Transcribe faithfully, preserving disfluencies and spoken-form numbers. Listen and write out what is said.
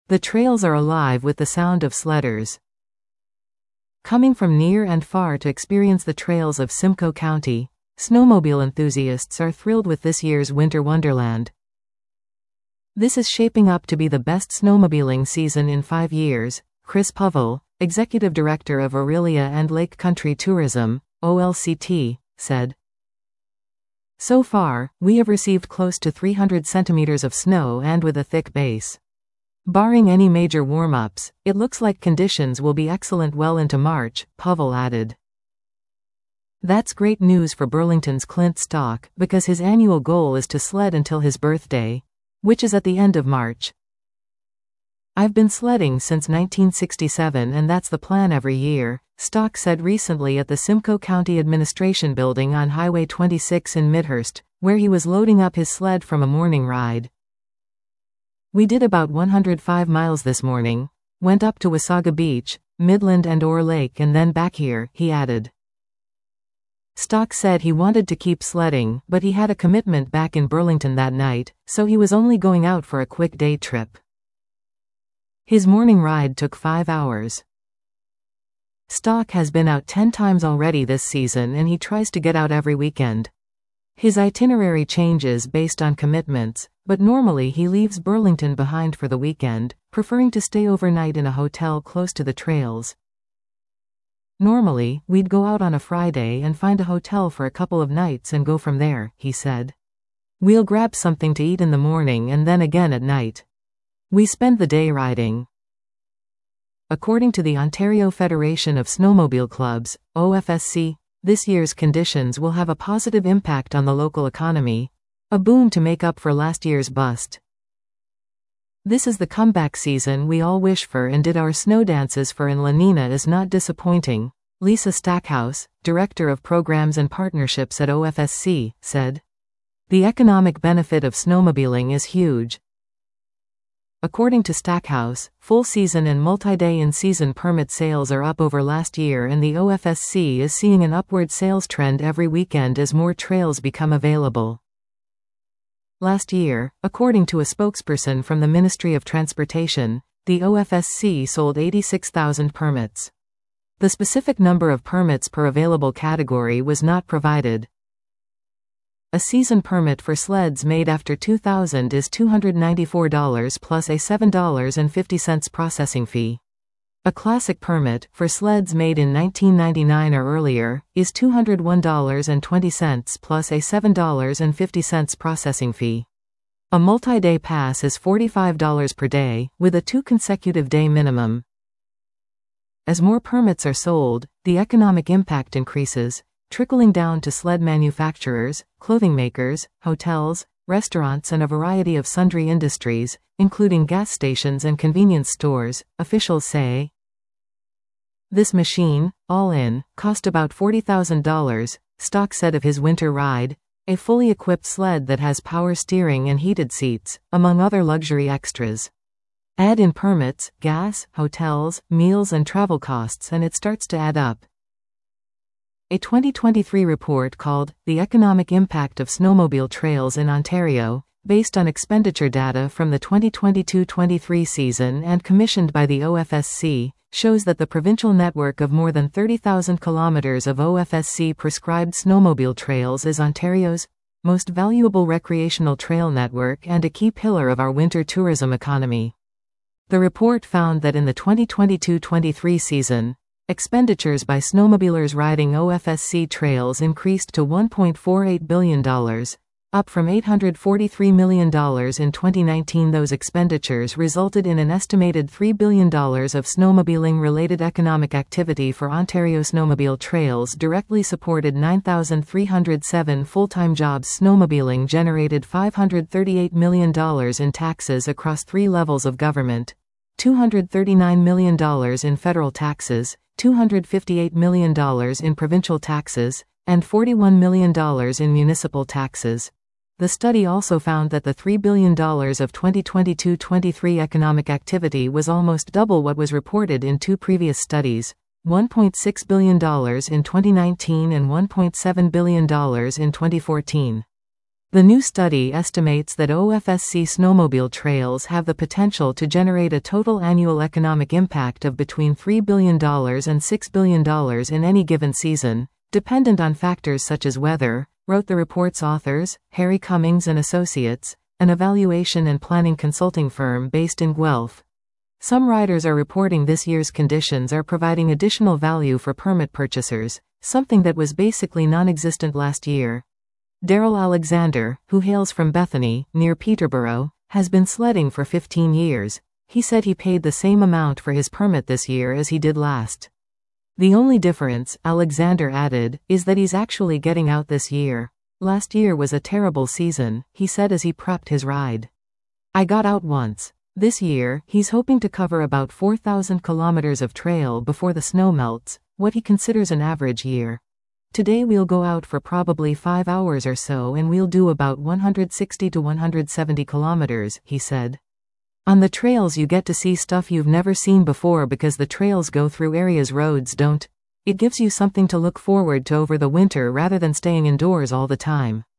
The trails are alive with the sound of sledders coming from near and far to experience the trails of Simcoe County. Snowmobile enthusiasts are thrilled with this year's Winter Wonderland. This is shaping up to be the best snowmobiling season in five years, Chris Povell, executive director of Orillia and Lake Country Tourism, O L C T, said. So far, we have received close to three hundred centimeters of snow and with a thick base. Barring any major warm-ups, it looks like conditions will be excellent well into March, Povell added. That's great news for Burlington's Clint Stock, because his annual goal is to sled until his birthday, which is at the end of March. I've been sledding since nineteen sixty-seven and that's the plan every year, Stock said recently at the Simcoe County Administration Building on Highway twenty-six in Midhurst, where he was loading up his sled from a morning ride. We did about one hundred five miles this morning, went up to Wasaga Beach, Midland and Orr Lake and then back here, he added. Stock said he wanted to keep sledding, but he had a commitment back in Burlington that night, so he was only going out for a quick day trip. His morning ride took five hours. Stock has been out ten times already this season and he tries to get out every weekend. His itinerary changes based on commitments, but normally he leaves Burlington behind for the weekend, preferring to stay overnight in a hotel close to the trails. Normally, we'd go out on a Friday and find a hotel for a couple of nights and go from there, he said. We'll grab something to eat in the morning and then again at night. We spend the day riding. According to the Ontario Federation of Snowmobile Clubs, O F S C, this year's conditions will have a positive impact on the local economy, a boon to make up for last year's bust. This is the comeback season we all wish for and did our snow dances for and La Nina is not disappointing, Lisa Stackhouse, Director of Programs and Partnerships at O F S C, said. The economic benefit of snowmobiling is huge. According to Stackhouse, full-season and multi-day in-season permit sales are up over last year and the O F S C is seeing an upward sales trend every weekend as more trails become available. Last year, according to a spokesperson from the Ministry of Transportation, the O F S C sold eighty-six thousand permits. The specific number of permits per available category was not provided. A season permit for sleds made after two thousand is two hundred ninety-four dollars plus a seven dollars and fifty cents processing fee. A classic permit, for sleds made in nineteen ninety-nine or earlier, is two hundred one dollars and twenty cents plus a seven dollars and fifty cents processing fee. A multi-day pass is forty-five dollars per day, with a two consecutive day minimum. As more permits are sold, the economic impact increases, trickling down to sled manufacturers, clothing makers, hotels, restaurants and a variety of sundry industries, including gas stations and convenience stores, officials say. This machine, all in, cost about forty thousand dollars, Stock said of his winter ride, a fully equipped sled that has power steering and heated seats, among other luxury extras. Add in permits, gas, hotels, meals and travel costs and it starts to add up. A twenty twenty-three report called The Economic Impact of Snowmobile Trails in Ontario, based on expenditure data from the twenty twenty-two twenty-three season and commissioned by the O F S C, shows that the provincial network of more than thirty thousand kilometers of O F S C-prescribed snowmobile trails is Ontario's most valuable recreational trail network and a key pillar of our winter tourism economy. The report found that in the twenty twenty-two twenty-three season, expenditures by snowmobilers riding O F S C trails increased to one point four eight billion dollars, up from eight hundred forty-three million dollars in twenty nineteen. Those expenditures resulted in an estimated three billion dollars of snowmobiling-related economic activity for Ontario. Snowmobile trails directly supported nine thousand three hundred seven full-time jobs. Snowmobiling generated five hundred thirty-eight million dollars in taxes across three levels of government, two hundred thirty-nine million dollars in federal taxes, two hundred fifty-eight million dollars in provincial taxes, and forty-one million dollars in municipal taxes. The study also found that the three billion dollars of twenty twenty-two twenty-three economic activity was almost double what was reported in two previous studies, one point six billion dollars in twenty nineteen and one point seven billion dollars in twenty fourteen. The new study estimates that O F S C snowmobile trails have the potential to generate a total annual economic impact of between three billion dollars and six billion dollars in any given season, dependent on factors such as weather, wrote the report's authors, Harry Cummings and Associates, an evaluation and planning consulting firm based in Guelph. Some riders are reporting this year's conditions are providing additional value for permit purchasers, something that was basically non-existent last year. Daryl Alexander, who hails from Bethany, near Peterborough, has been sledding for fifteen years. He said he paid the same amount for his permit this year as he did last. The only difference, Alexander added, is that he's actually getting out this year. Last year was a terrible season, he said as he prepped his ride. I got out once. This year, he's hoping to cover about four thousand kilometers of trail before the snow melts, what he considers an average year. Today we'll go out for probably five hours or so and we'll do about one hundred sixty to one hundred seventy kilometers, he said. On the trails you get to see stuff you've never seen before because the trails go through areas roads don't. It gives you something to look forward to over the winter rather than staying indoors all the time.